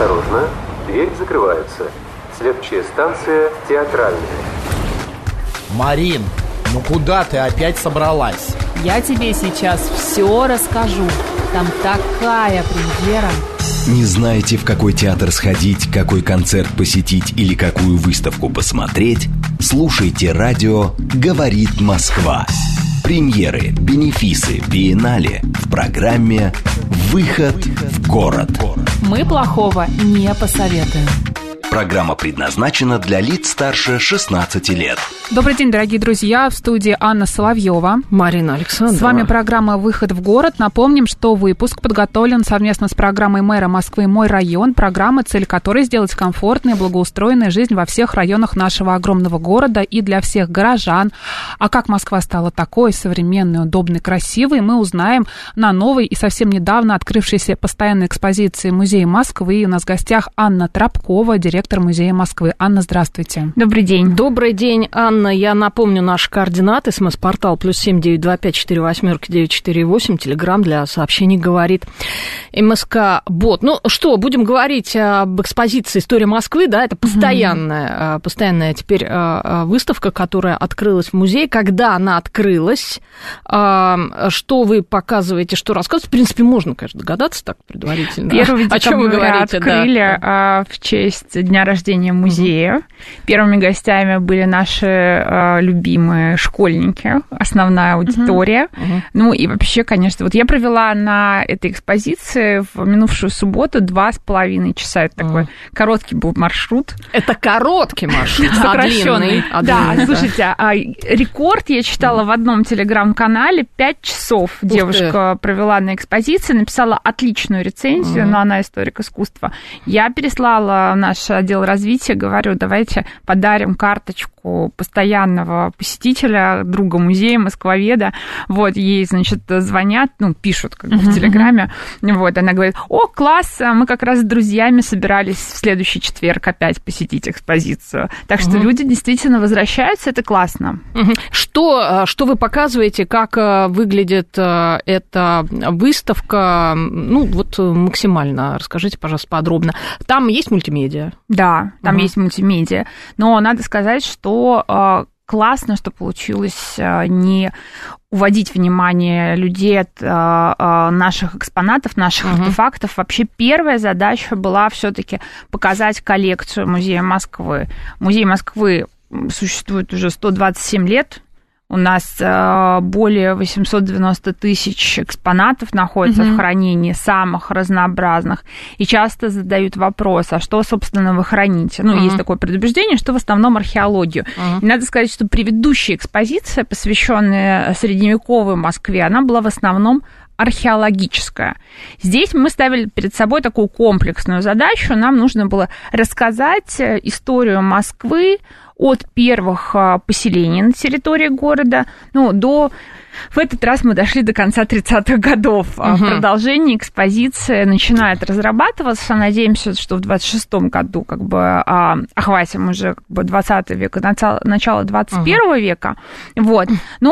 Осторожно, дверь закрывается. Следующая станция Театральная. Марин, ну куда ты опять собралась? Я тебе сейчас все расскажу. Там такая премьера. Не знаете, в какой театр сходить, какой концерт посетить или какую выставку посмотреть? Слушайте радио «Говорит Москва». Премьеры, бенефисы, биеннале в программе «Выход в город». Мы плохого не посоветуем. Программа предназначена для лиц старше 16 лет. Добрый день, дорогие друзья. В студии Анна Соловьева. Марина Александрова. С вами программа «Выход в город». Напомним, что выпуск подготовлен совместно с программой мэра Москвы «Мой район». Программа, цель которой сделать комфортной, благоустроенной жизнь во всех районах нашего огромного города и для всех горожан. А как Москва стала такой современной, удобной, красивой, мы узнаем на новой и совсем недавно открывшейся постоянной экспозиции Музея Москвы. И у нас в гостях Анна Тропкова, директор Музея Москвы. Анна, здравствуйте. Добрый день. Добрый день, Анна. Я напомню наши координаты. СМС-портал +7 925 48 948. Телеграм для сообщений говорит МСК-бот. Ну что, будем говорить об экспозиции «История Москвы». Да, это постоянная теперь выставка, которая открылась в музее. Когда она открылась, что вы показываете, что рассказываете? В принципе, можно, конечно, догадаться так предварительно. 1 о чем вы говорите? Открыли в честь дня рождения музея. Первыми гостями были наши любимые школьники, основная аудитория. Ну и вообще, конечно, вот я провела на этой экспозиции в минувшую субботу 2,5 часа. Это такой короткий был маршрут. Это короткий маршрут, сокращенный. Да, слушайте, рекорд я читала в одном телеграм-канале. 5 часов девушка провела на экспозиции, написала отличную рецензию, но она историк искусства. Я переслала наш отдел развития, говорю, давайте подарим карточку постоянного посетителя, друга музея, москвоведа. Вот, ей, значит, звонят, пишут как бы в Телеграме. Вот, она говорит, о, класс, мы как раз с друзьями собирались в следующий четверг опять посетить экспозицию. Так что люди действительно возвращаются, это классно. Что вы показываете, как выглядит эта выставка? Ну, вот максимально расскажите, пожалуйста, подробно. Там есть мультимедиа? Да, там есть мультимедиа. Но надо сказать, что классно, что получилось не уводить внимание людей от наших экспонатов, наших артефактов. Вообще первая задача была все-таки показать коллекцию Музея Москвы. Музей Москвы существует уже 127 лет. У нас более 890 тысяч экспонатов находится в хранении, самых разнообразных. И часто задают вопрос, а что, собственно, вы храните? Есть такое предубеждение, что в основном археологию. И надо сказать, что предыдущая экспозиция, посвященная средневековой Москве, она была в основном археологическая. Здесь мы ставили перед собой такую комплексную задачу. Нам нужно было рассказать историю Москвы от первых поселений на территории города, В этот раз мы дошли до конца 30-х годов. В продолжении экспозиции начинает разрабатываться. Надеемся, что в 26-м году охватим уже 20 век и начало 21 века. Вот.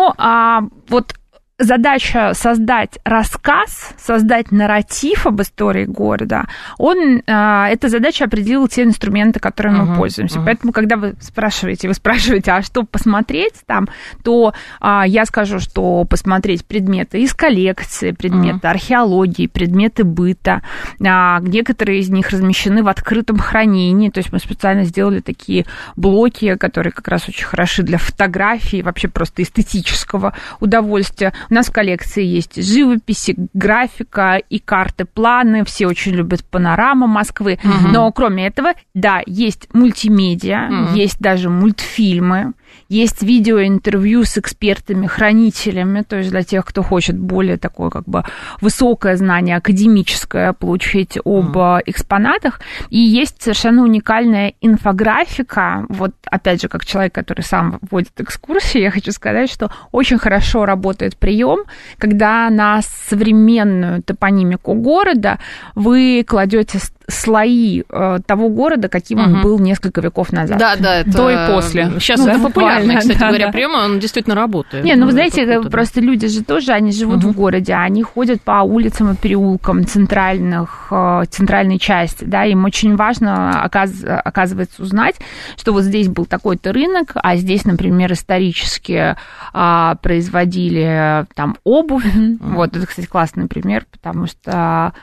Задача создать рассказ, создать нарратив об истории города, эта задача определила те инструменты, которыми мы пользуемся. Поэтому, когда вы спрашиваете, а что посмотреть там, то я скажу, что посмотреть предметы из коллекции, предметы археологии, предметы быта. Некоторые из них размещены в открытом хранении, то есть мы специально сделали такие блоки, которые как раз очень хороши для фотографий, вообще просто эстетического удовольствия. У нас в коллекции есть живописи, графика и карты, планы. Все очень любят панораму Москвы. Но кроме этого, да, есть мультимедиа, есть даже мультфильмы, есть видеоинтервью с экспертами-хранителями, то есть для тех, кто хочет более такое высокое знание академическое получить об экспонатах. И есть совершенно уникальная инфографика. Вот опять же, как человек, который сам вводит экскурсии, я хочу сказать, что очень хорошо работает прием, когда на современную топонимику города вы кладете слои того города, каким он был несколько веков назад. Да, это... До и после. Сейчас это популярный, кстати говоря, прием, он действительно работает. Не, вы знаете, просто люди же тоже, они живут в городе, они ходят по улицам и переулкам центральной части, да, им очень важно, оказывается, узнать, что вот здесь был такой-то рынок, а здесь, например, исторически производили там обувь. Вот, это, кстати, классный пример, потому что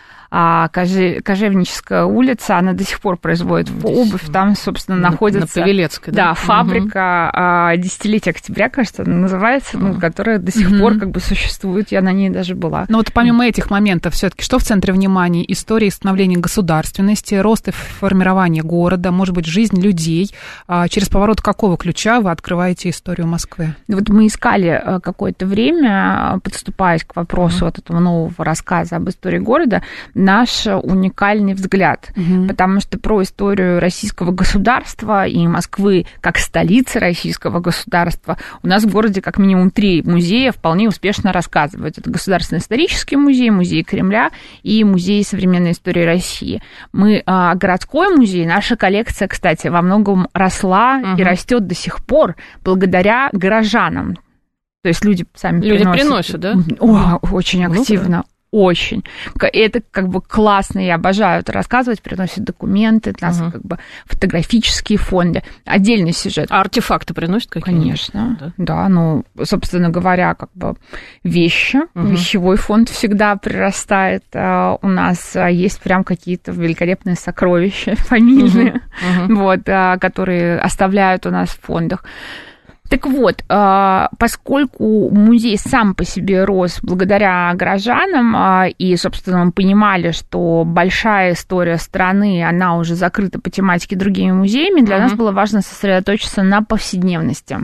Кожевническая улица, она до сих пор производит обувь, там, собственно, находится... На Павелецкой, да? Да, фабрика «Десятилетие октября», кажется, она называется, которая до сих пор как бы существует, я на ней даже была. Но вот помимо этих моментов, все-таки что в центре внимания? История становления государственности, рост и формирование города, может быть, жизнь людей. Через поворот какого ключа вы открываете историю Москвы? Вот мы искали какое-то время, подступаясь к вопросу вот этого нового рассказа об истории города, наш уникальный взгляд, потому что про историю российского государства и Москвы как столицы российского государства у нас в городе как минимум 3 музея вполне успешно рассказывают. Это Государственный исторический музей, музей Кремля и музей современной истории России. Мы городской музей, наша коллекция, кстати, во многом росла и растет до сих пор благодаря горожанам. То есть люди сами приносят, да? Очень активно. Очень. Это как бы классно, я обожаю это рассказывать, приносят документы, у нас как бы фотографические фонды, отдельный сюжет. А артефакты приносят какие-нибудь? Конечно, да, собственно говоря, как бы вещи, вещевой фонд всегда прирастает, у нас есть прям какие-то великолепные сокровища фамильные, вот, которые оставляют у нас в фондах. Так вот, поскольку музей сам по себе рос благодаря горожанам, и, собственно, мы понимали, что большая история страны, она уже закрыта по тематике другими музеями, для нас было важно сосредоточиться на повседневности.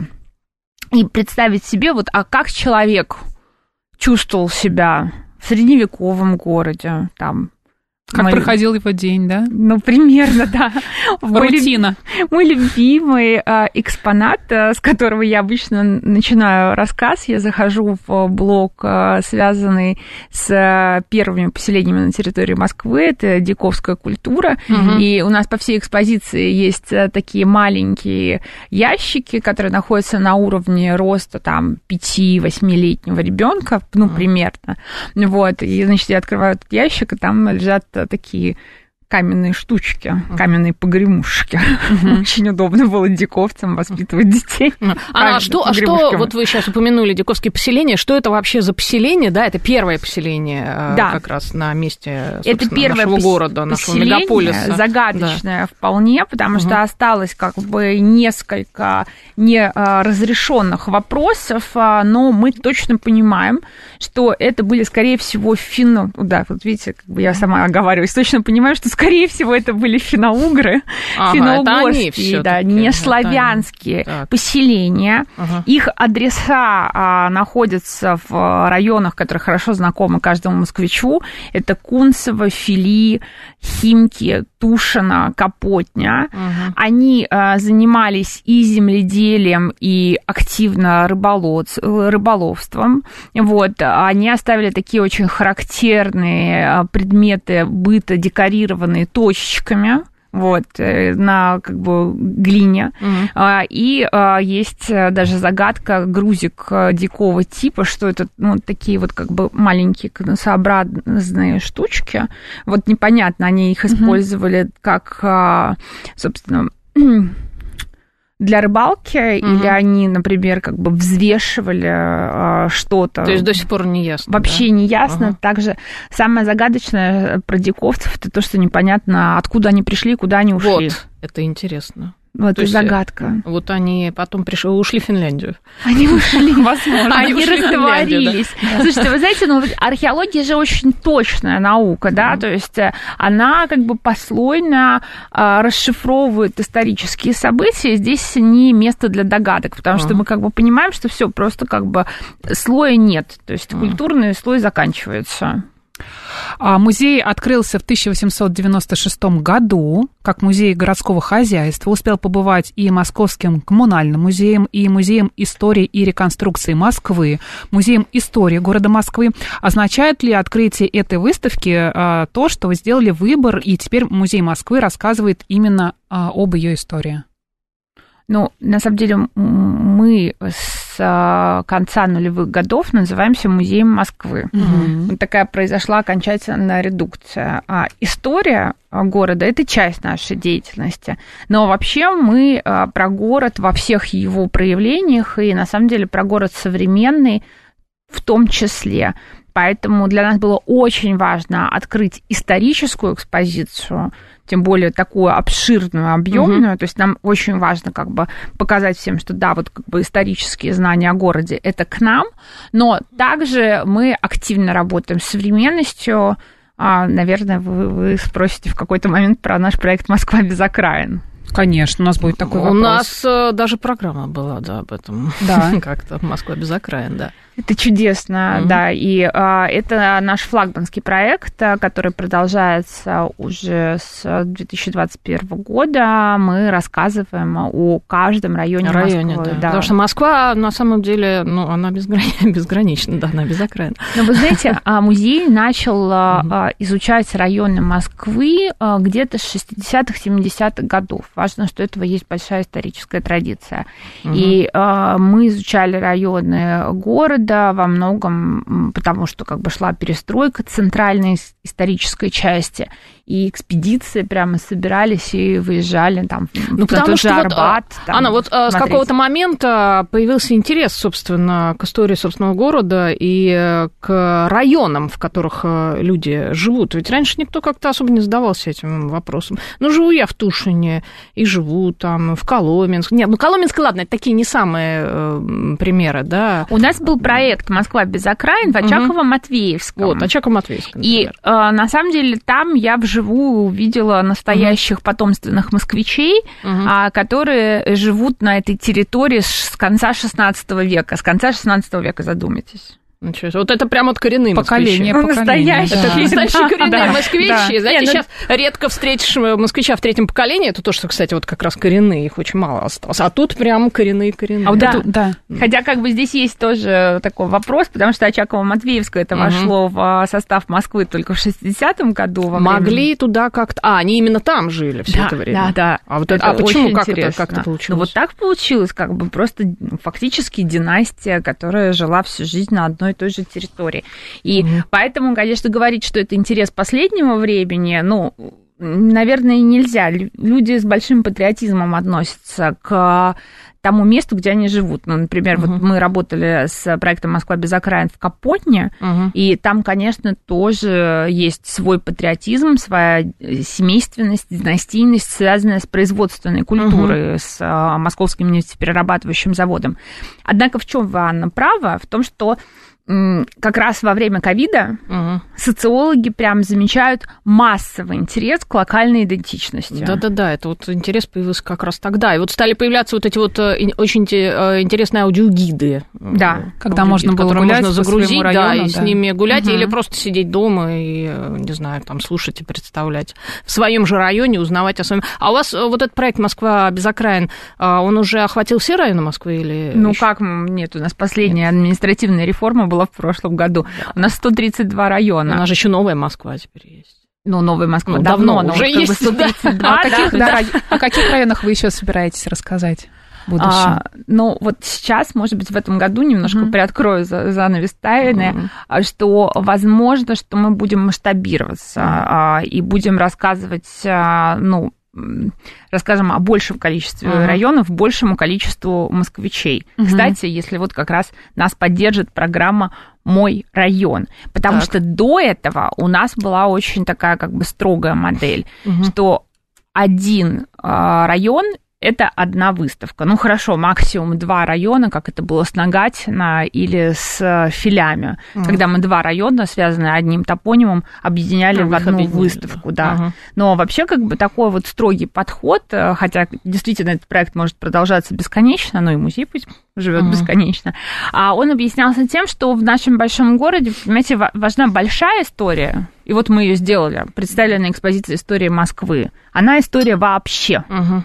И представить себе, вот, как человек чувствовал себя в средневековом городе, там, как проходил его день, да? Примерно, да. Рутина. Мой любимый экспонат, с которого я обычно начинаю рассказ, я захожу в блок, связанный с первыми поселениями на территории Москвы, это диковская культура, и у нас по всей экспозиции есть такие маленькие ящики, которые находятся на уровне роста там 5-8-летнего ребенка, примерно. Вот, и, значит, я открываю этот ящик, и там лежат такие каменные штучки, каменные погремушки. Очень удобно было диковцам воспитывать детей. А что, вот вы сейчас упомянули диковские поселения, что это вообще за поселение? Да, это первое поселение как раз на месте, это первое нашего города, нашего мегаполиса. Загадочное вполне, потому что осталось как бы несколько неразрешенных вопросов, но мы точно понимаем, что это были, скорее всего, да, вот видите, как бы я сама оговариваюсь, точно понимаю, что скорее всего, это были финно-угры, финно-угорские, да, не славянские поселения. Их адреса находятся в районах, которые хорошо знакомы каждому москвичу. Это Кунцево, Фили, Химки, Тушино, Капотня. Они занимались и земледелием, и активно рыболовством. Вот. Они оставили такие очень характерные предметы быта, декорированные точечками, вот, на как бы глине. И есть даже загадка грузик дикого типа, что это такие вот как бы маленькие конусообразные штучки. Вот непонятно, они их использовали как, собственно, для рыбалки, или они, например, как бы взвешивали что-то. То есть до сих пор не ясно. Вообще не ясно. Также самое загадочное про диковцев — это то, что непонятно, откуда они пришли, куда они ушли. Вот, это интересно. Вот это загадка. Вот они потом ушли в Финляндию. Они ушли, возможно. Они растворились. Слушайте, вы знаете, археология же очень точная наука, да, то есть она как бы послойно расшифровывает исторические события. Здесь не место для догадок, потому что мы как бы понимаем, что все просто как бы слоя нет, то есть культурный слой заканчивается. Музей открылся в 1896 году как музей городского хозяйства. Успел побывать и Московским коммунальным музеем, и Музеем истории и реконструкции Москвы, Музеем истории города Москвы. Означает ли открытие этой выставки то, что вы сделали выбор, и теперь Музей Москвы рассказывает именно об ее истории? Ну, на самом деле, мы с конца нулевых годов называемся Музеем Москвы. Вот такая произошла окончательная редукция. А история города – это часть нашей деятельности. Но вообще мы про город во всех его проявлениях, и на самом деле про город современный в том числе. Поэтому для нас было очень важно открыть историческую экспозицию, тем более такую обширную, объемную. То есть нам очень важно как бы показать всем, что да, вот как бы исторические знания о городе – это к нам, но также мы активно работаем с современностью. Наверное, вы спросите в какой-то момент про наш проект «Москва без окраин». Конечно, у нас будет такой вопрос. У нас даже программа была, да, об этом. Да. Как-то «Москва без окраин», да. Это чудесно, да, и это наш флагманский проект, который продолжается уже с 2021 года. Мы рассказываем о каждом районе Москвы. Да. Да. Потому что Москва, на самом деле, ну, она безгранична, да, она без окраин. Но вы знаете, музей начал изучать районы Москвы где-то с 60-х, 70-х годов. Важно, что у этого есть большая историческая традиция. И мы изучали районы города, во многом потому, что как бы шла перестройка центральной исторической части, и экспедиции прямо собирались и выезжали там на тот же Арбат. Анна, вот с какого-то момента появился интерес, собственно, к истории собственного города и к районам, в которых люди живут. Ведь раньше никто как-то особо не задавался этим вопросом. Ну, живу я в Тушине и живу там в Коломенск. Нет, ну, Коломенск, ладно, это такие не самые примеры, да. У нас был проект «Москва без окраин» в Очаково-Матвеевском. Вот, Очаково-Матвеевском. И на самом деле там я вживую увидела настоящих потомственных москвичей, которые живут на этой территории с конца XVI века. С конца XVI века, задумайтесь. Вот это прям вот коренные поколение, москвичи. Настоящие. Это настоящие коренные москвичи. Знаете, сейчас редко встретишь москвича в третьем поколении. Это то, что, кстати, вот как раз коренные, их очень мало осталось. А тут прям коренные. Да. Хотя как бы здесь есть тоже такой вопрос, потому что Очаково-Матвеевское это вошло в состав Москвы только в 60-м году. Могли туда как-то... они именно там жили все это время? Да. А почему? Как это получилось? Ну вот так получилось, как бы просто фактически династия, которая жила всю жизнь на одной и той же территории. И поэтому, конечно, говорить, что это интерес последнего времени, ну, наверное, нельзя. Люди с большим патриотизмом относятся к тому месту, где они живут. Ну, например, вот мы работали с проектом «Москва без окраин» в Капотне, и там, конечно, тоже есть свой патриотизм, своя семейственность, династийность, связанная с производственной культурой, с Московским нефтеперерабатывающим заводом. Однако в чем вы, Анна, права? В том, что как раз во время ковида социологи прям замечают массовый интерес к локальной идентичности. Да, это вот интерес появился как раз тогда. И вот стали появляться вот эти вот очень интересные аудиогиды. Да, когда можно было гулять можно загрузить, району, и с ними гулять, или просто сидеть дома и, не знаю, там слушать и представлять в своем же районе, узнавать о своем. А у вас вот этот проект «Москва без окраин», он уже охватил все районы Москвы или? Ну как, нет, у нас последняя административная реформа была в прошлом году. У нас 132 района. У нас же еще новая Москва теперь есть. Ну, новая Москва давно уже есть. 132. О каких районах вы еще собираетесь рассказать в будущем? Ну, вот сейчас, может быть, в этом году немножко приоткрою занавес тайны, что возможно, что мы будем масштабироваться и будем рассказывать, расскажем о большем количестве районов, большему количеству москвичей. Кстати, если вот как раз нас поддержит программа «Мой район», потому что до этого у нас была очень такая как бы строгая модель, что один район это одна выставка. Ну, хорошо, максимум 2 района, как это было с Нагатино или с Филями, когда мы 2 района, связанные одним топонимом, объединяли в одну выставку, да. Но вообще как бы такой вот строгий подход, хотя действительно этот проект может продолжаться бесконечно, но и музей пусть живет бесконечно, а он объяснялся тем, что в нашем большом городе, понимаете, важна большая история, и вот мы ее сделали, представили на экспозиции истории Москвы. Она история вообще.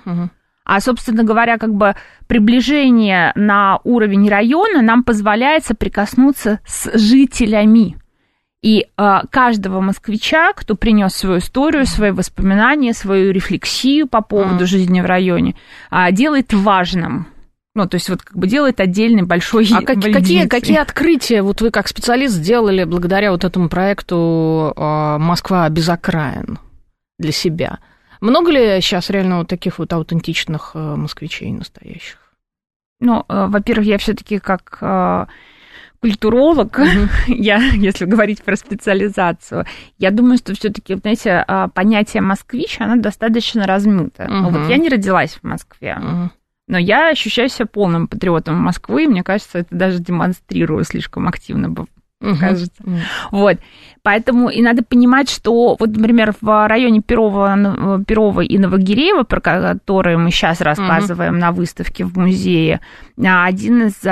А, собственно говоря, как бы приближение на уровень района нам позволяет соприкоснуться с жителями. И каждого москвича, кто принес свою историю, свои воспоминания, свою рефлексию по поводу жизни в районе, делает важным. Ну, то есть вот как бы делает отдельный большой... А какие открытия вот вы как специалист сделали благодаря вот этому проекту «Москва без окраин» для себя? Много ли сейчас реально вот таких вот аутентичных москвичей настоящих? Ну, во-первых, я все-таки как культуролог, если говорить про специализацию, я думаю, что все-таки, знаете, понятие москвич, оно достаточно размыто. Вот я не родилась в Москве, но я ощущаю себя полным патриотом Москвы, и мне кажется, это даже демонстрирую слишком активно, кажется. Вот. Поэтому и надо понимать, что вот, например, в районе Перова и Новогиреева, про которые мы сейчас рассказываем на выставке в музее, один из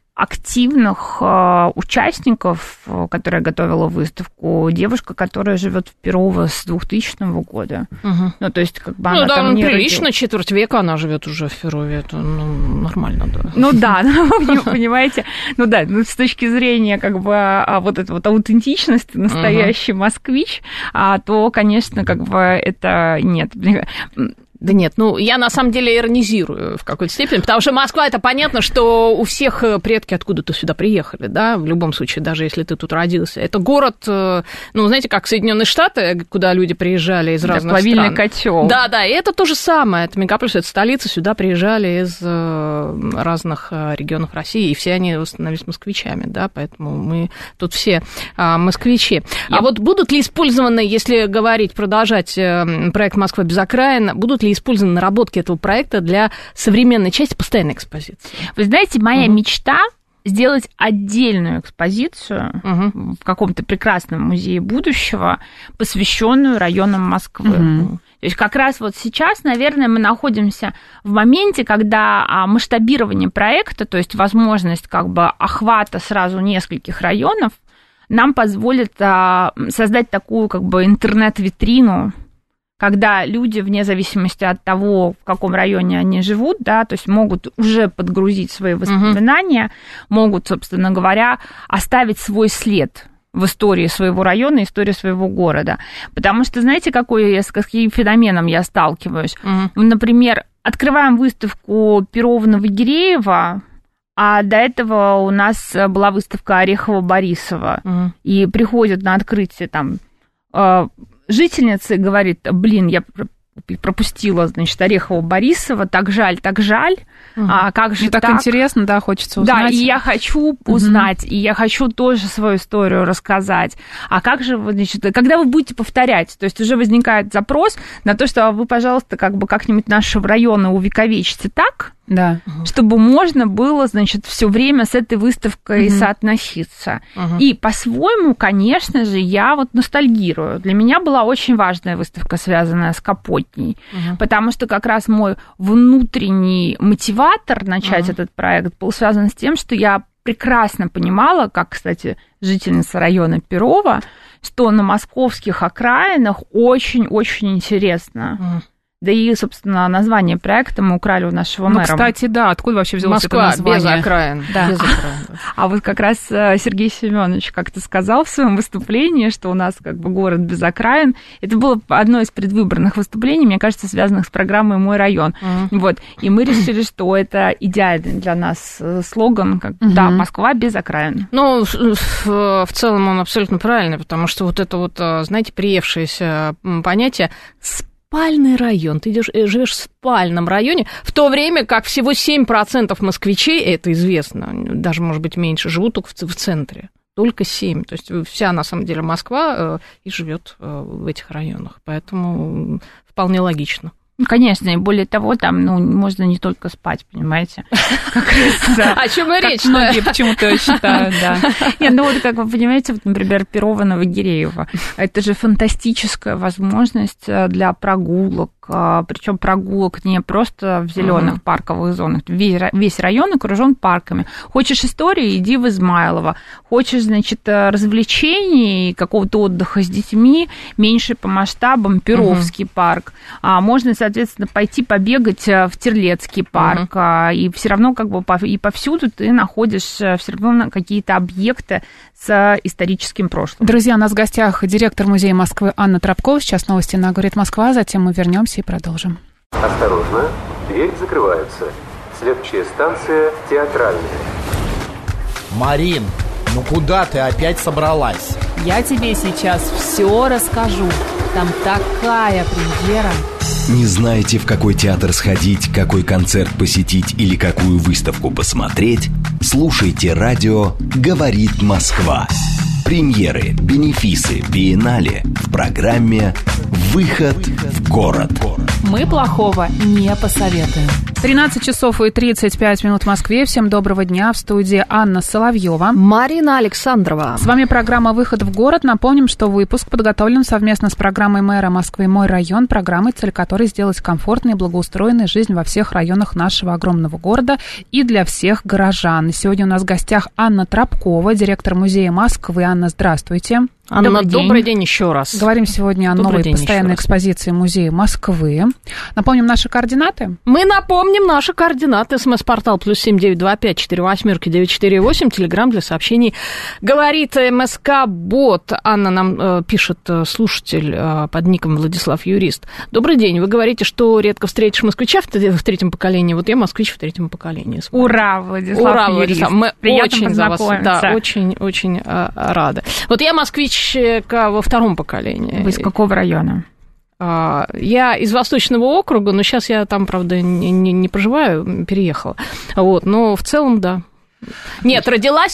активных участников, которая готовила выставку, девушка, которая живет в Перово с 2000 года. Ну, то есть, как бы она там не прилично, четверть века она живет уже в Перове, это нормально, да. Ну да, понимаете, ну да, с точки зрения как бы вот этой вот аутентичности, настоящий москвич, то, конечно, как бы это нет. Да нет, ну, я на самом деле иронизирую в какой-то степени, потому что Москва, это понятно, что у всех предки откуда-то сюда приехали, да, в любом случае, даже если ты тут родился. Это город, ну, знаете, как Соединенные Штаты, куда люди приезжали из разных стран. Плавильный котел. Да, и это то же самое, это мегаполис, это столица, сюда приезжали из разных регионов России, и все они становились москвичами, да, поэтому мы тут все москвичи. А вот будут ли использованы, если говорить, продолжать проект «Москва без окраин», будут ли использованы наработки этого проекта для современной части постоянной экспозиции? Вы знаете, моя мечта сделать отдельную экспозицию в каком-то прекрасном музее будущего, посвященную районам Москвы. То есть как раз вот сейчас, наверное, мы находимся в моменте, когда масштабирование проекта, то есть возможность как бы охвата сразу нескольких районов, нам позволит создать такую как бы интернет-витрину, когда люди, вне зависимости от того, в каком районе они живут, да, то есть могут уже подгрузить свои воспоминания, могут, собственно говоря, оставить свой след в истории своего района, истории своего города. Потому что, знаете, с каким феноменом я сталкиваюсь? Например, открываем выставку Перова-Новогиреева, а до этого у нас была выставка Орехова-Борисова, и приходят на открытие там жительница говорит: блин, я пропустила, значит, Орехова-Борисова, так жаль. А как же так? интересно, да, хочется узнать. Да, и я хочу узнать, и я хочу тоже свою историю рассказать. А как же вы, значит, когда вы будете повторять? То есть уже возникает запрос на то, что вы, пожалуйста, как бы как-нибудь наши районы увековечите так, да, чтобы можно было, значит, все время с этой выставкой соотноситься. И по-своему, конечно же, я вот ностальгирую. Для меня была очень важная выставка, связанная с Капотней, потому что как раз мой внутренний мотиватор начать этот проект был связан с тем, что я прекрасно понимала, как, кстати, жительница района Перова, что на московских окраинах очень-очень интересно. Да и, собственно, название проекта мы украли у нашего мэра. Кстати, да, откуда вообще взялось это название? Москва без окраин. Да. А вот как раз Сергей Семенович как-то сказал в своем выступлении, что у нас как бы город без окраин. Это было одно из предвыборных выступлений, мне кажется, связанных с программой «Мой район». Вот. И мы решили, что это идеальный для нас слоган. Да, Москва без окраин. Ну, в целом он абсолютно правильный, потому что вот это вот, знаете, приевшееся понятие спальный район. Ты живешь в спальном районе, в то время как всего 7% москвичей, это известно, даже, может быть, меньше, живут только в центре. Только 7%. То есть вся, на самом деле, Москва и живет в этих районах. Поэтому вполне логично. Конечно, и более того, там, можно не только спать, понимаете? О чем и речь? Многие почему-то считают, да. Нет, вот как вы понимаете, вот, например, Перово Новогиреево. Это же фантастическая возможность для прогулок, причем прогулок не просто в зеленых парковых зонах. Весь район окружен парками. Хочешь истории, иди в Измайлово. Хочешь, значит, развлечений, какого-то отдыха с детьми, меньше по масштабам Перовский парк. Можно, соответственно, пойти побегать в Терлецкий парк. И все равно как бы и повсюду ты находишь все равно какие-то объекты с историческим прошлым. Друзья, у нас в гостях директор Музея Москвы Анна Тропкова. Сейчас новости на «Говорит Москва», затем мы вернемся и продолжим. Осторожно, двери закрываются. Следующая станция Театральная. Марин, ну куда ты опять собралась? Я тебе сейчас все расскажу. Там такая премьера. Не знаете, в какой театр сходить, какой концерт посетить или какую выставку посмотреть? Слушайте радио «Говорит Москва». Премьеры, бенефисы, биеннале в программе «Выход в город». Мы плохого не посоветуем. 13 часов и 35 минут в Москве. Всем доброго дня. В студии Анна Соловьева. Марина Александрова. С вами программа «Выход в город». Напомним, что выпуск подготовлен совместно с программой мэра Москвы «Мой район», программой, цель которой сделать комфортной и благоустроенной жизнь во всех районах нашего огромного города и для всех горожан. Сегодня у нас в гостях Анна Тропкова, директор Музея Москвы. Анна, здравствуйте. Анна, добрый день еще раз. Говорим сегодня о новой постоянной экспозиции Музея Москвы. Напомним наши координаты. Мы напомним наши координаты. СМС-портал +7 925 48 948. Телеграм для сообщений. Говорит МСК-бот. Анна нам пишет, слушатель под ником Владислав Юрист. Добрый день. Вы говорите, что редко встретишь москвича в третьем поколении. Вот я москвич в третьем поколении. Ура, Владислав Юрист. Мы приятно очень за вас, познакомиться. очень рады. Вот я москвич во втором поколении. Вы из какого района? Я из Восточного округа, но сейчас я там, правда, не проживаю, переехала. Вот, но в целом, да. Нет, родилась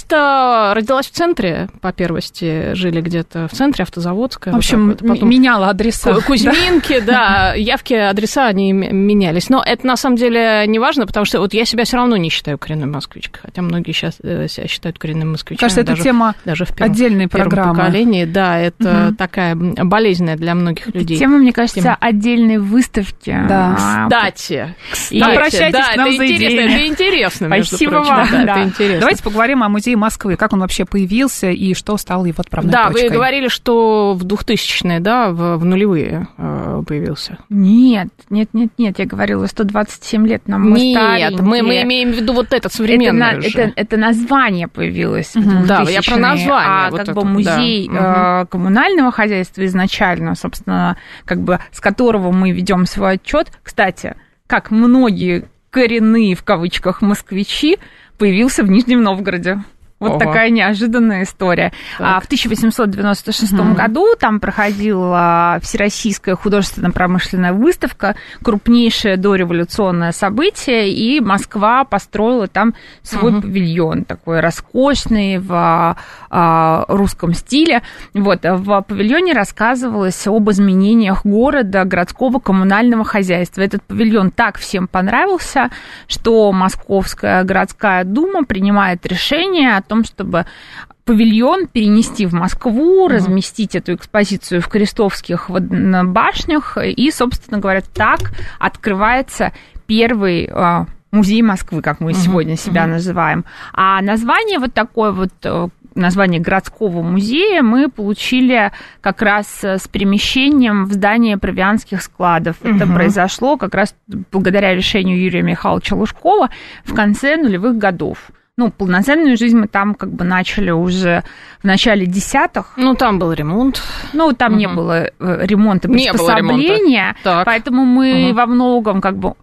в центре, по первости, жили где-то в центре, Автозаводская. В общем, вот потом меняла адреса. Кузьминки, да, явки, адреса, они менялись. Но это, на самом деле, не важно, потому что вот я себя все равно не считаю коренной москвичкой, хотя многие сейчас себя считают коренными москвичами. Кажется, это тема даже в отдельной программы. Первом поколении, да, это такая болезненная для многих людей. Тема, мне кажется, отдельной выставки. Да. Кстати, обращайтесь да, к нам за идеями. Это интересно, между Спасибо прочим. вам. Да, Да. это интересно. Давайте поговорим о Музее Москвы. Как он вообще появился и что стало его отправной точкой? Да, вы говорили, что в 2000-е, да, в нулевые появился. Нет, я говорила, 127 лет нам Нет, мы имеем в виду вот этот современный это название появилось. Да, я про название. А вот как это, бы музей коммунального хозяйства изначально, собственно, как бы с которого мы ведем свой отчет. Кстати, как многие коренные, в кавычках, москвичи, появился в Нижнем Новгороде. Вот такая неожиданная история. В 1896 году там проходила Всероссийская художественно-промышленная выставка, крупнейшее дореволюционное событие, и Москва построила там свой павильон, такой роскошный, в русском стиле. Вот, в павильоне рассказывалось об изменениях города, городского коммунального хозяйства. Этот павильон так всем понравился, что Московская городская дума принимает решение о том, чтобы павильон перенести в Москву, разместить эту экспозицию в Крестовских башнях, и, собственно говоря, так открывается первый музей Москвы, как мы сегодня себя называем. А название вот такое вот, название городского музея мы получили как раз с перемещением в здание Провианских складов. Это произошло как раз благодаря решению Юрия Михайловича Лужкова в конце нулевых годов. Ну, полноценную жизнь мы там как бы начали уже в начале десятых. Ну, там был ремонт. Ну, там не было ремонта, приспособления, поэтому мы во многом как бы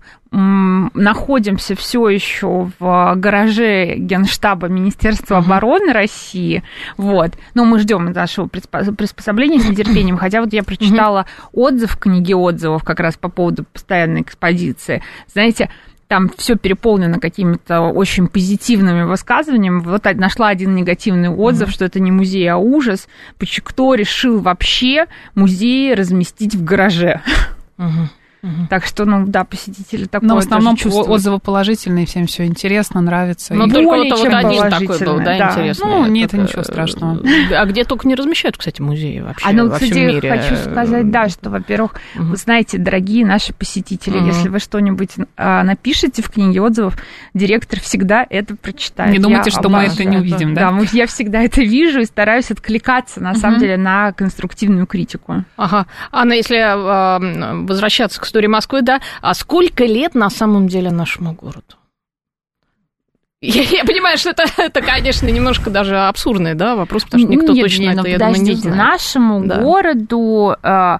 находимся все еще в гараже Генштаба Министерства обороны России, вот. Но мы ждем нашего приспособления с нетерпением, хотя вот я прочитала отзыв в книге отзывов как раз по поводу постоянной экспозиции. Знаете, там все переполнено какими-то очень позитивными высказываниями. Вот нашла один негативный отзыв, что это не музей, а ужас. Кто решил вообще музей разместить в гараже? Так что, ну да, посетители такое Но в основном чувствуют. отзывы положительные, всем все интересно, нравится. Но И только более вот чем один такой был, да, да. интересный. Ну, нет, ничего страшного. А где только не размещают, кстати, музеи вообще ну, во кстати, всем мире. хочу сказать, да, что, во-первых, вы знаете, дорогие наши посетители, если вы что-нибудь напишете в книге отзывов, директор всегда это прочитает. Не думайте, что мы это не увидим, да? Да, я всегда это вижу и стараюсь откликаться, на самом деле, на конструктивную критику. Ага. Анна, если возвращаться к истории Москвы, да, а сколько лет на самом деле нашему городу? Я понимаю, что это, конечно, немножко даже абсурдный, да, вопрос, потому что никто точно это, я думаю, не знает. Нашему городу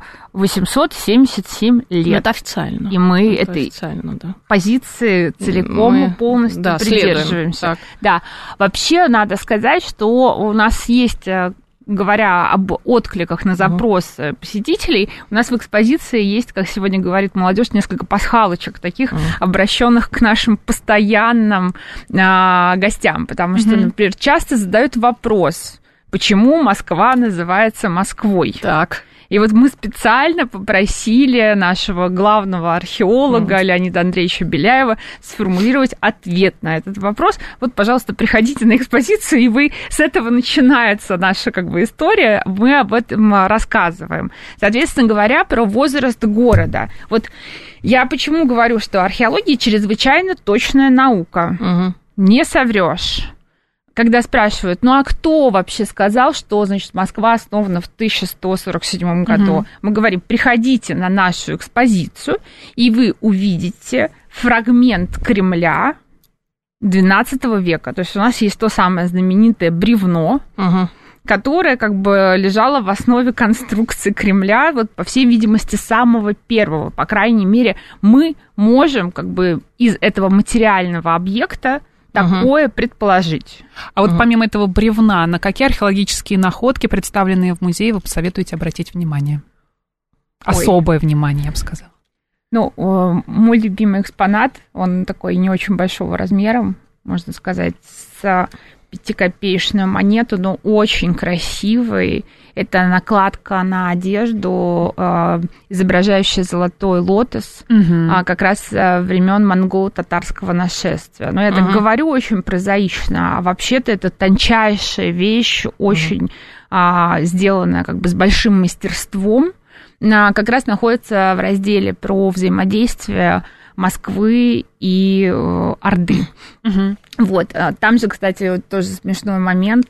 877 лет. Это официально. И мы это этой официально, да. позиции целиком и полностью придерживаемся. Да. Вообще, надо сказать, что у нас есть... Говоря об откликах на запросы посетителей, у нас в экспозиции есть, как сегодня говорит молодежь, несколько пасхалочек таких, обращенных к нашим постоянным гостям, потому что, например, часто задают вопрос, почему Москва называется Москвой. Так. И вот мы специально попросили нашего главного археолога Леонида Андреевича Беляева сформулировать ответ на этот вопрос. Вот, пожалуйста, приходите на экспозицию, и вы с этого начинается наша история. Мы об этом рассказываем. Соответственно говоря, про возраст города. Вот я почему говорю, что археология чрезвычайно точная наука. Не соврёшь. Когда спрашивают, ну а кто вообще сказал, что, значит, Москва основана в 1147 году? Мы говорим, приходите на нашу экспозицию, и вы увидите фрагмент Кремля XII века. То есть у нас есть то самое знаменитое бревно, которое лежало в основе конструкции Кремля, вот, по всей видимости, самого первого. По крайней мере, мы можем из этого материального объекта такое предположить. А вот помимо этого бревна, на какие археологические находки, представленные в музее, вы посоветуете обратить внимание? Особое внимание, я бы сказала. Ну, мой любимый экспонат, он такой не очень большого размера, можно сказать, с 5-копеечную монету, но очень красивый. Это накладка на одежду, изображающая золотой лотос, как раз времен монголо-татарского нашествия. Но я так говорю очень прозаично, а вообще-то это тончайшая вещь, очень сделанная с большим мастерством. Как раз находится в разделе про взаимодействие Москвы и Орды. Вот. Там же, кстати, тоже смешной момент.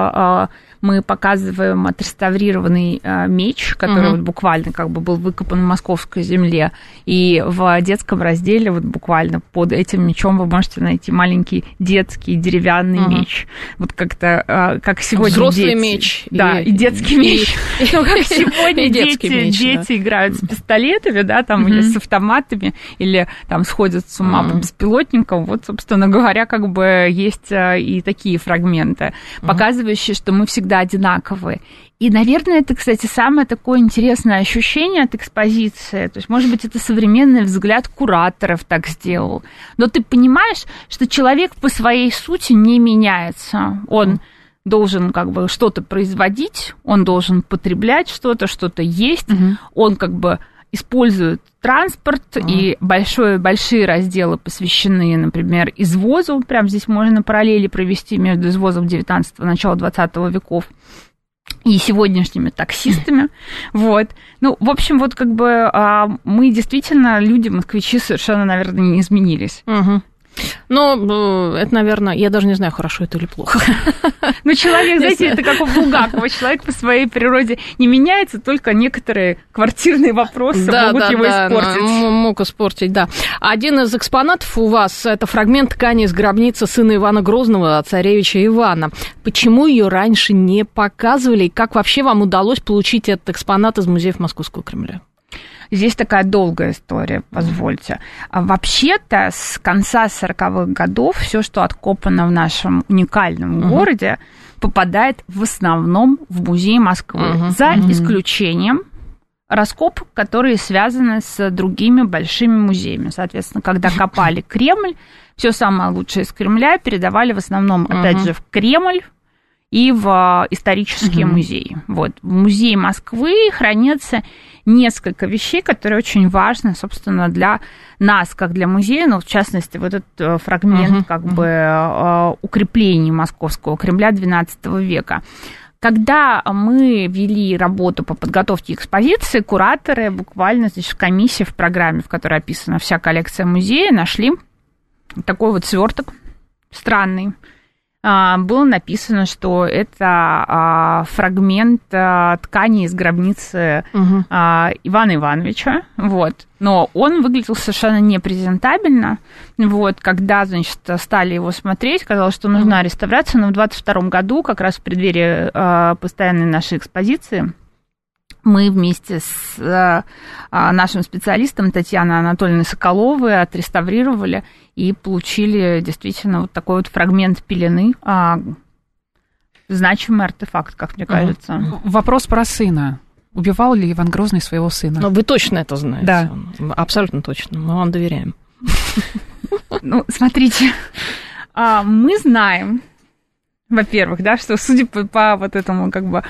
Мы показываем отреставрированный меч, который буквально был выкопан в московской земле. И в детском разделе буквально под этим мечом вы можете найти маленький детский деревянный меч. Вот как сегодня взрослый дети. Меч. Да, и детский меч. Ну, как сегодня дети играют с пистолетами, да, там, или с автоматами, или там сходят с ума по беспилотникам. Вот, собственно говоря, есть и такие фрагменты, показывающие, что мы всегда одинаковые. И, наверное, это, кстати, самое такое интересное ощущение от экспозиции. То есть, может быть, это современный взгляд кураторов так сделал. Но ты понимаешь, что человек по своей сути не меняется. Он должен что-то производить, он должен потреблять что-то есть, он используют транспорт, и большие разделы посвящены, например, извозу. Прямо здесь можно параллели провести между извозом 19-го, начала 20 веков и сегодняшними таксистами. Вот. Ну, в общем, мы действительно, люди, москвичи, совершенно, наверное, не изменились. Ну, это, наверное, я даже не знаю, хорошо это или плохо. Ну, человек, знаете, это как у Булгакова. Человек по своей природе не меняется, только некоторые квартирные вопросы могут его испортить. Мог испортить, да. Один из экспонатов у вас – это фрагмент ткани из гробницы сына Ивана Грозного, царевича Ивана. Почему ее раньше не показывали? И как вообще вам удалось получить этот экспонат из музеев Московского Кремля? Здесь такая долгая история, позвольте. Вообще-то, с конца 40-х годов все, что откопано в нашем уникальном городе, попадает в основном в музей Москвы. За исключением раскопок, которые связаны с другими большими музеями. Соответственно, когда копали Кремль, все самое лучшее из Кремля передавали в основном, опять же, в Кремль. и в исторические музеи. Вот. В музее Москвы хранятся несколько вещей, которые очень важны, собственно, для нас, как для музея, но в частности, вот этот фрагмент укреплений Московского Кремля XII века. Когда мы вели работу по подготовке экспозиции, кураторы буквально, в комиссии в программе, в которой описана вся коллекция музея, нашли такой вот сверток странный. Было написано, что это фрагмент ткани из гробницы Ивана Ивановича, вот. Но он выглядел совершенно непрезентабельно. Вот. Когда, значит, стали его смотреть, казалось, что нужна реставрация, но в 2022 году, как раз в преддверии постоянной нашей экспозиции, мы вместе с нашим специалистом Татьяной Анатольевной Соколовой отреставрировали и получили действительно вот такой вот фрагмент пелены, значимый артефакт, как мне кажется. Вопрос про сына. Убивал ли Иван Грозный своего сына? Но вы точно это знаете. Да. Абсолютно точно. Мы вам доверяем. Ну, смотрите, мы знаем, во-первых, да, что судя по вот этому как бы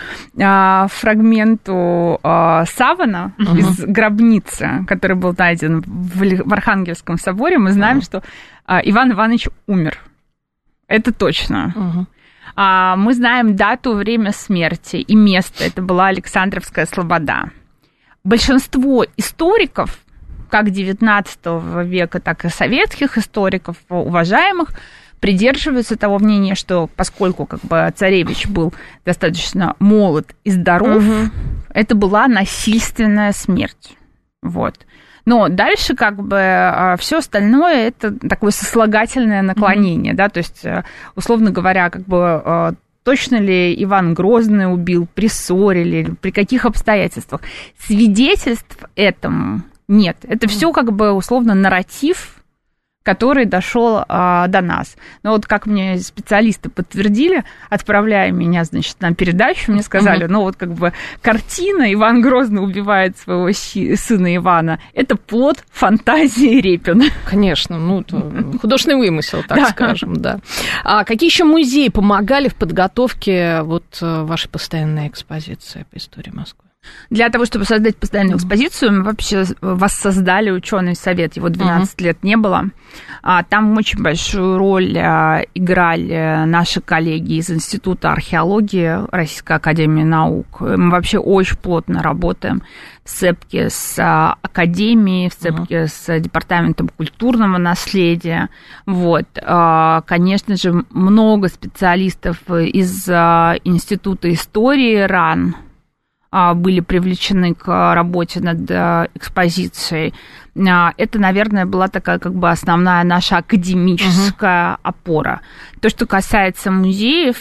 фрагменту савана из гробницы, который был найден в Архангельском соборе, мы знаем, что Иван Иванович умер. Это точно. Мы знаем дату, время смерти и место. Это была Александровская Слобода. Большинство историков, как XIX века, так и советских историков, уважаемых, придерживаются того мнения, что поскольку как бы царевич был достаточно молод и здоров, это была насильственная смерть. Вот. Но дальше как бы все остальное это такое сослагательное наклонение, да, то есть, условно говоря, как бы точно ли Иван Грозный убил, при ссоре или при каких обстоятельствах. Свидетельств этому нет. Это все как бы условно нарратив, который дошел до нас. Но вот как мне специалисты подтвердили, отправляя меня, значит, на передачу, мне сказали, ну вот как бы картина «Иван Грозный убивает своего сына Ивана» — это плод фантазии Репина. Конечно, ну, художественный вымысел, так скажем, да. А какие еще музеи помогали в подготовке вот вашей постоянной экспозиции по истории Москвы? Для того, чтобы создать постоянную экспозицию, мы вообще воссоздали ученый совет, его 12 лет не было. Там очень большую роль играли наши коллеги из Института археологии Российской академии наук. Мы вообще очень плотно работаем в сцепке с академией, в сцепке с Департаментом культурного наследия. Вот. Конечно же, много специалистов из Института истории РАН были привлечены к работе над экспозицией. Это, наверное, была такая как бы основная наша академическая опора. То, что касается музеев,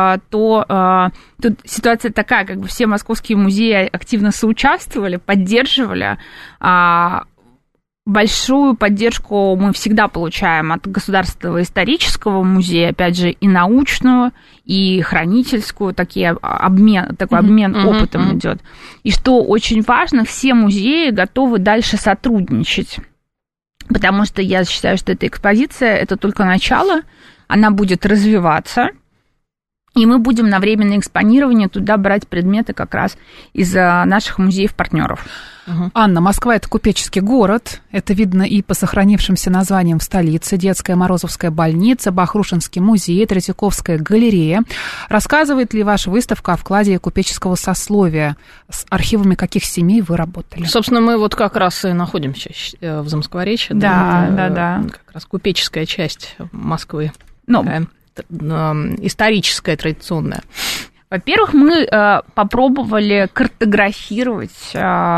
то тут ситуация такая, как бы все московские музеи активно соучаствовали, поддерживали. Большую поддержку мы всегда получаем от Государственного исторического музея, опять же, и научную, и хранительскую, такой обмен опытом идет. И что очень важно, все музеи готовы дальше сотрудничать, потому что я считаю, что эта экспозиция – это только начало, она будет развиваться, и мы будем на временное экспонирование туда брать предметы как раз из наших музеев-партнеров. Анна, Москва – это купеческий город. Это видно и по сохранившимся названиям в столице. Детская Морозовская больница, Бахрушинский музей, Третьяковская галерея. Рассказывает ли ваша выставка о вкладе купеческого сословия? С архивами каких семей вы работали? Собственно, мы вот как раз и находимся в Замоскворечье. Да. Как раз купеческая часть Москвы. Ну, такая историческая, традиционная. Во-первых, мы попробовали картографировать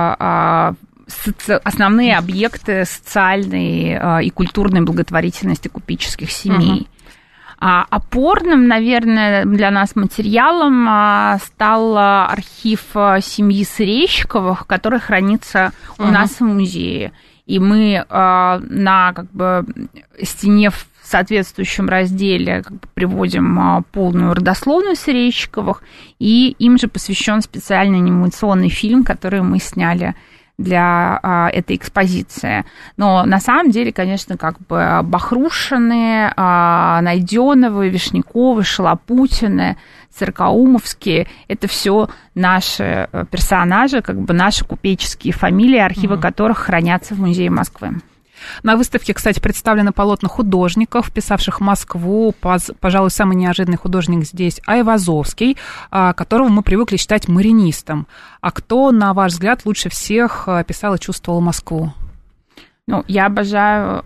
основные объекты социальной и культурной благотворительности купеческих семей. Опорным, наверное, для нас материалом стал архив семьи Сырещиковых, который хранится у нас в музее. И мы на как бы стене в соответствующем разделе как бы приводим полную родословную Сырещиковых, и им же посвящен специальный анимационный фильм, который мы сняли для этой экспозиции. Но на самом деле, конечно, как бы Бахрушины, Найденовы, Вишняковы, Шалопутины, Циркаумовские – это все наши персонажи, как бы наши купеческие фамилии, архивы которых хранятся в Музее Москвы. На выставке, кстати, представлены полотна художников, писавших Москву. Пожалуй, самый неожиданный художник здесь Айвазовский, которого мы привыкли считать маринистом. А кто, на ваш взгляд, лучше всех писал и чувствовал Москву? Ну, я обожаю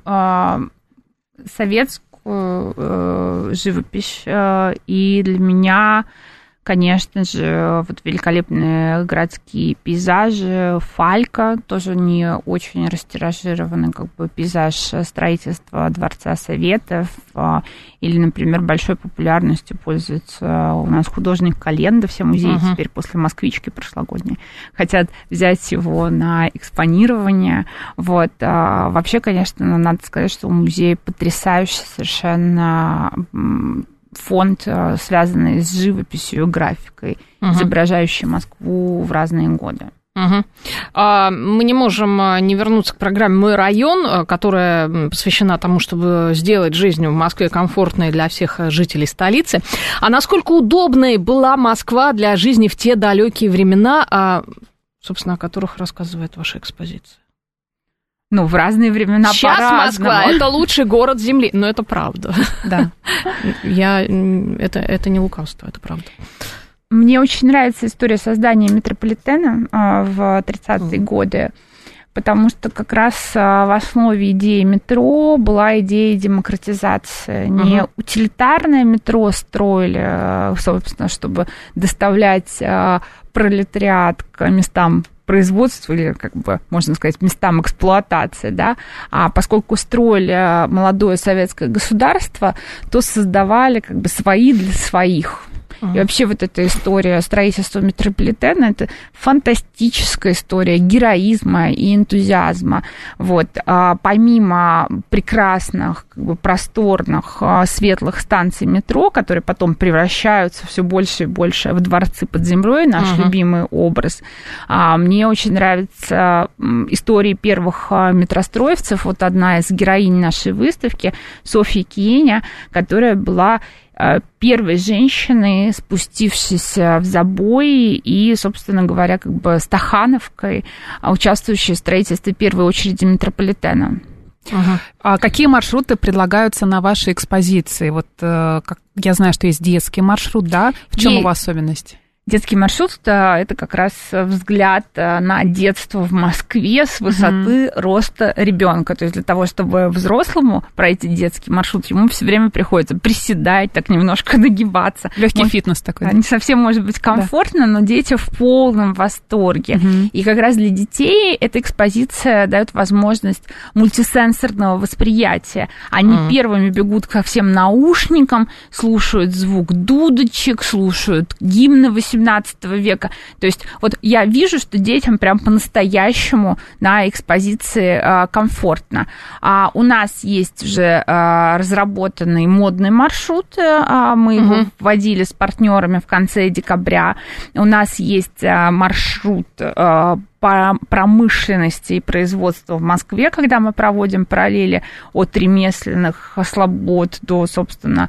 советскую живопись, и для меня, конечно же, вот великолепные городские пейзажи, Фалька, тоже не очень растиражированный как бы пейзаж строительства Дворца Советов, или, например, большой популярностью пользуется у нас художник Календа, все музеи теперь после «Москвички» прошлогодней хотят взять его на экспонирование. Вот. Вообще, конечно, надо сказать, что у музея потрясающий совершенно фонд, связанный с живописью и графикой, изображающий Москву в разные годы. Мы не можем не вернуться к программе «Мой район», которая посвящена тому, чтобы сделать жизнь в Москве комфортной для всех жителей столицы. А насколько удобной была Москва для жизни в те далекие времена, собственно, о которых рассказывает ваша экспозиция? Ну, в разные времена сейчас по-разному. Москва – это лучший город Земли. Но это правда. Да. Это не лукавство, это правда. Мне очень нравится история создания метрополитена в 30-е годы, потому что как раз в основе идеи метро была идея демократизации. Не утилитарное метро строили, собственно, чтобы доставлять пролетариат к местам производства или, как бы, можно сказать, местам эксплуатации, да, а поскольку строили молодое советское государство, то создавали как бы свои для своих. И вообще вот эта история строительства метрополитена – это фантастическая история героизма и энтузиазма. Вот. Помимо прекрасных, как бы, просторных, светлых станций метро, которые потом превращаются все больше и больше в дворцы под землей, наш любимый образ, мне очень нравится история первых метростроевцев. Вот одна из героинь нашей выставки, Софья Киеня, которая была первой женщиной, спустившейся в забой и, собственно говоря, как бы стахановкой, участвующей в строительстве первой очереди метрополитена. А какие маршруты предлагаются на вашей экспозиции? Вот я знаю, что есть детский маршрут, да? В чем его особенность? Детский маршрут – это как раз взгляд на детство в Москве с высоты роста ребенка. То есть для того, чтобы взрослому пройти детский маршрут, ему все время приходится приседать, так немножко нагибаться. Легкий фитнес такой. Не совсем может быть комфортно, но дети в полном восторге. И как раз для детей эта экспозиция дает возможность мультисенсорного восприятия. Они первыми бегут ко всем наушникам, слушают звук дудочек, слушают гимны 18 века. То есть вот я вижу, что детям прям по-настоящему на экспозиции комфортно. У нас есть уже разработанный модный маршрут. Мы его вводили с партнерами в конце декабря. У нас есть маршрут по промышленности и производству в Москве, когда мы проводим параллели от ремесленных слобод до, собственно,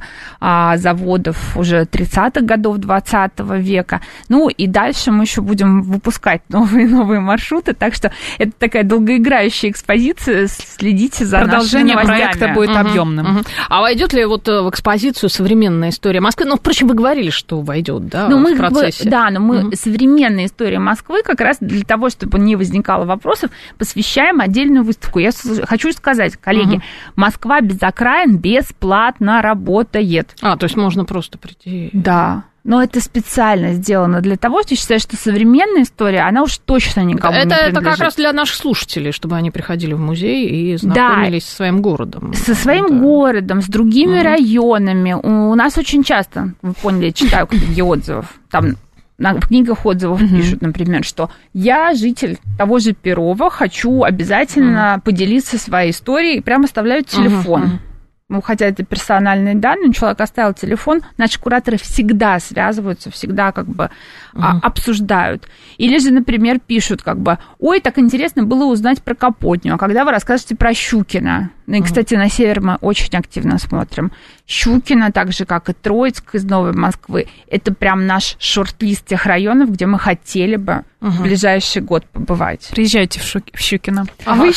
заводов уже 30-х годов 20 века. Ну и дальше мы еще будем выпускать новые и новые маршруты, так что это такая долгоиграющая экспозиция, следите за продолжение нашими новостями. Проекта будет объемным. А войдет ли вот в экспозицию современная история Москвы? Ну, впрочем, вы говорили, что войдет, да, в процессе. Но мы современная история Москвы как раз для того, чтобы не возникало вопросов, посвящаем отдельную выставку. Я хочу сказать, коллеги, Москва без окраин бесплатно работает. То есть можно просто прийти? Да. Но это специально сделано для того, что я считаю, что современная история, она уж точно никому не принадлежит. Это как раз для наших слушателей, чтобы они приходили в музей и знакомились со своим городом. Со своим городом, с другими районами. У нас очень часто, вы поняли, я читаю книги отзывов, там в книгах отзывов пишут, например, что я житель того же Перова, хочу обязательно поделиться своей историей, и прямо оставляют телефон. хотя это персональные данные, человек оставил телефон, наши кураторы всегда связываются, всегда как бы обсуждают. Или же, например, пишут как бы: ой, так интересно было узнать про Капотню, а когда вы расскажете про Щукино? Ну и, кстати, на север мы очень активно смотрим. Щукино, так же, как и Троицк из Новой Москвы, это прям наш шорт-лист тех районов, где мы хотели бы в ближайший год побывать. Приезжайте в Щукино. А вы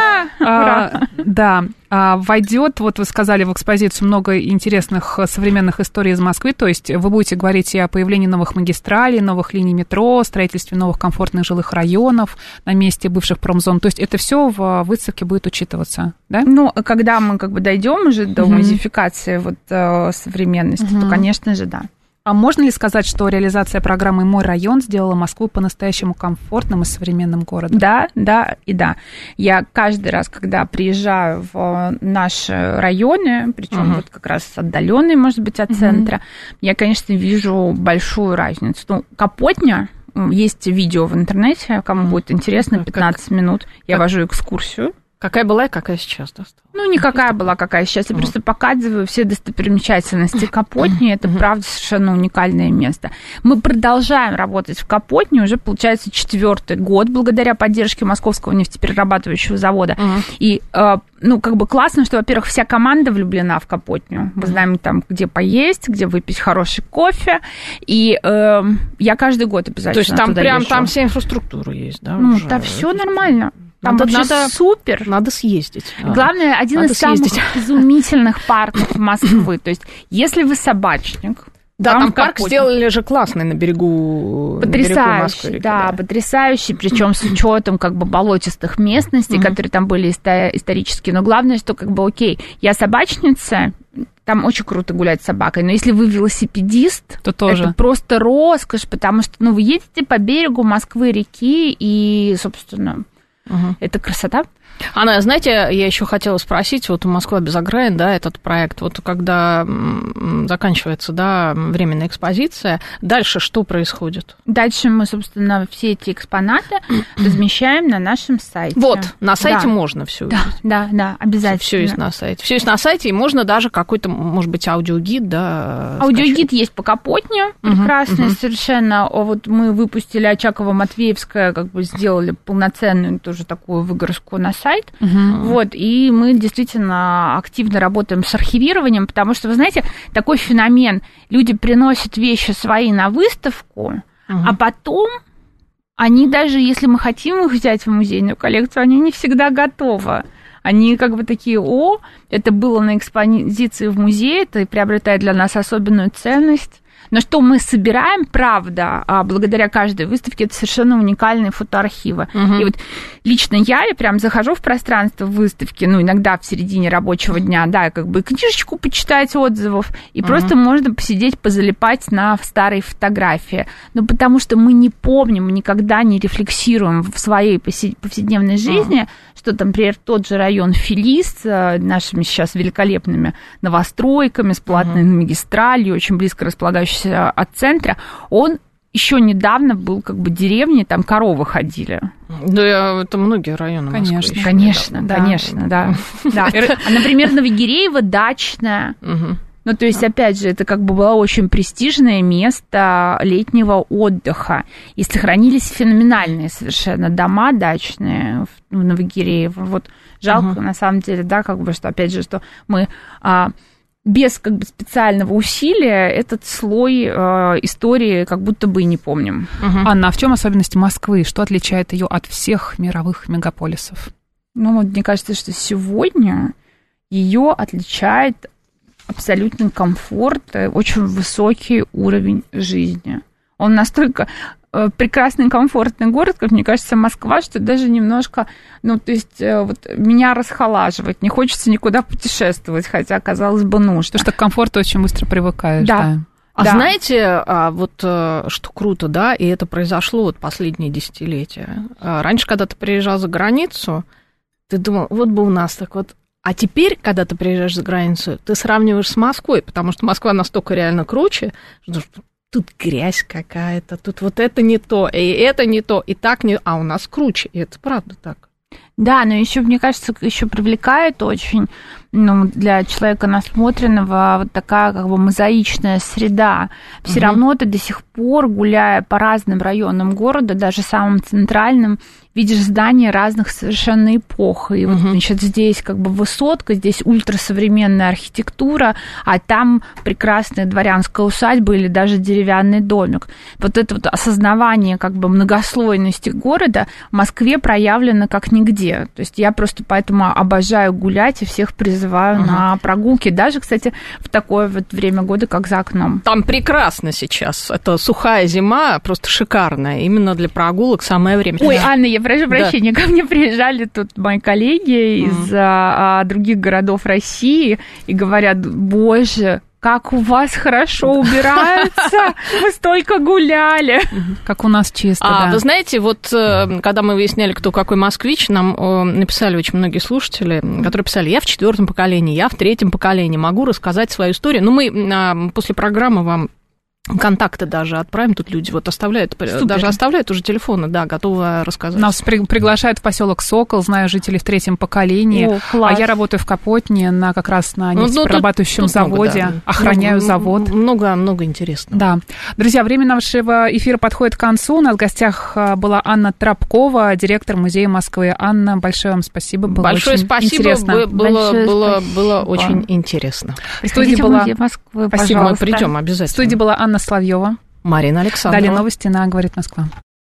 Щукино? Да. Войдет, вот вы сказали, в экспозицию много интересных современных историй из Москвы, то есть вы будете говорить и о появлении новых магистралей, новых линий метро, строительстве новых комфортных жилых районов на месте бывших промзон, то есть это все в выставке будет учитываться, да? Ну, когда мы как бы дойдем уже до музеификации вот современности, то, конечно же, да. А можно ли сказать, что реализация программы «Мой район» сделала Москву по-настоящему комфортным и современным городом? Да, да и да. Я каждый раз, когда приезжаю в наши районы, причем вот как раз отдаленные, может быть, от центра, я, конечно, вижу большую разницу. Ну, Капотня, есть видео в интернете, кому будет интересно, 15 минут, я вожу экскурсию. Какая была и какая сейчас, да? Ну, не какая была, какая сейчас. Я просто показываю все достопримечательности Капотни. Это, правда, совершенно уникальное место. Мы продолжаем работать в Капотне уже, получается, 4-й год, благодаря поддержке Московского нефтеперерабатывающего завода. И, ну, как бы классно, что, во-первых, вся команда влюблена в Капотню. Мы знаем там, где поесть, где выпить хороший кофе. И я каждый год обязательно туда езжу. То есть там прям там вся инфраструктура есть, да? Ну, там все нормально. Там вообще супер. Надо съездить. Главное, один из самых изумительных парков Москвы. То есть, если вы собачник... Да, там парк сделали же классный на берегу Москвы. Да, потрясающий, причем с учетом как бы болотистых местностей, которые там были исторически. Но главное, что как бы окей, я собачница, там очень круто гулять с собакой, но если вы велосипедист, то тоже. Это просто роскошь, потому что, ну, вы едете по берегу Москвы-реки и, собственно... Это красота. Анна, знаете, я еще хотела спросить, вот у «Москва без окраин», да, этот проект, вот когда заканчивается, да, временная экспозиция, дальше что происходит? Дальше мы, собственно, все эти экспонаты размещаем на нашем сайте. Вот, на сайте можно все увидеть. Да, обязательно. Все есть на сайте. Все есть на сайте, и можно даже какой-то, может быть, аудиогид, да. Аудиогид есть по Капотне, прекрасный совершенно. Вот мы выпустили Очаково-Матвеевское, как бы сделали полноценную тоже такую выгрузку на сайт. Вот, и мы действительно активно работаем с архивированием, потому что, вы знаете, такой феномен. Люди приносят вещи свои на выставку, а потом они даже, если мы хотим их взять в музейную коллекцию, они не всегда готовы. Они как бы такие: о, это было на экспозиции в музее, это приобретает для нас особенную ценность. Но что мы собираем, правда, благодаря каждой выставке, это совершенно уникальные фотоархивы. И вот лично я прям захожу в пространство выставки, ну, иногда в середине рабочего дня, да, как бы книжечку почитать отзывов, и просто можно посидеть, позалипать на старые фотографии. Ну, потому что мы не помним, мы никогда не рефлексируем в своей повседневной жизни, что там, например, тот же район Филис с нашими сейчас великолепными новостройками, с платной магистралью, очень близко располагающейся от центра, он еще недавно был как бы деревней, там коровы ходили. Да, это многие районы Москвы. Конечно, да. А, например, Новогиреево дачная. Ну, то есть, опять же, это как бы было очень престижное место летнего отдыха. И сохранились феноменальные совершенно дома дачные в Новогиреево. Вот жалко, на самом деле, да, как бы, что, опять же, что мы... без как бы специального усилия этот слой истории как будто бы и не помним. Анна, а в чем особенность Москвы? Что отличает ее от всех мировых мегаполисов? Ну, вот мне кажется, что сегодня ее отличает абсолютный комфорт, очень высокий уровень жизни. Он настолько прекрасный, комфортный город, как мне кажется, Москва, что даже немножко, ну, то есть, вот меня расхолаживает, не хочется никуда путешествовать, хотя, казалось бы, нужно. Потому что к комфорту очень быстро привыкаешь, да. А знаете, вот что круто, да, и это произошло вот последние десятилетия. Раньше, когда ты приезжал за границу, ты думал, вот бы у нас так вот. А теперь, когда ты приезжаешь за границу, ты сравниваешь с Москвой, потому что Москва настолько реально круче, что тут грязь какая-то, тут вот это не то, и это не то, и так не... А у нас круче, и это правда так. Да, но еще, мне кажется, еще привлекает очень, для человека насмотренного вот такая как бы мозаичная среда. Все равно ты до сих пор, гуляя по разным районам города, даже самым центральным, видишь здания разных совершенно эпох. И вот, значит, здесь как бы высотка, здесь ультрасовременная архитектура, а там прекрасная дворянская усадьба или даже деревянный домик. Вот это вот осознавание как бы многослойности города в Москве проявлено как нигде. То есть я просто поэтому обожаю гулять и всех призываю на прогулки. Даже, кстати, в такое вот время года, как за окном. Там прекрасно сейчас. Это сухая зима, просто шикарная. Именно для прогулок самое время. Ой, Анна, я прошу прощения, ко мне приезжали тут мои коллеги из других городов России и говорят: боже, как у вас хорошо убираются, вы столько гуляли. Как у нас чисто, да. Вы знаете, вот когда мы выясняли, кто какой москвич, нам написали очень многие слушатели, которые писали: я в 4-м поколении, я в 3-м поколении, могу рассказать свою историю. Но мы после программы вам контакты даже отправим, тут люди вот оставляют, даже оставляют уже телефоны, да, готовы рассказать. Нас приглашают в поселок Сокол, знаю жителей в 3-м поколении. А я работаю в Капотне как раз на нефтеперерабатывающем заводе, много, да. Охраняю завод. Много интересного. Да. Друзья, время нашего эфира подходит к концу. У нас в гостях была Анна Тропкова, директор Музея Москвы. Анна, большое вам спасибо. Было большое очень спасибо. Интересно. Было очень интересно. В студии была Москвы, спасибо, мы придем обязательно. В студии была Анна Соловьева. Марина Александрова. Далее новости на «Говорит Москва».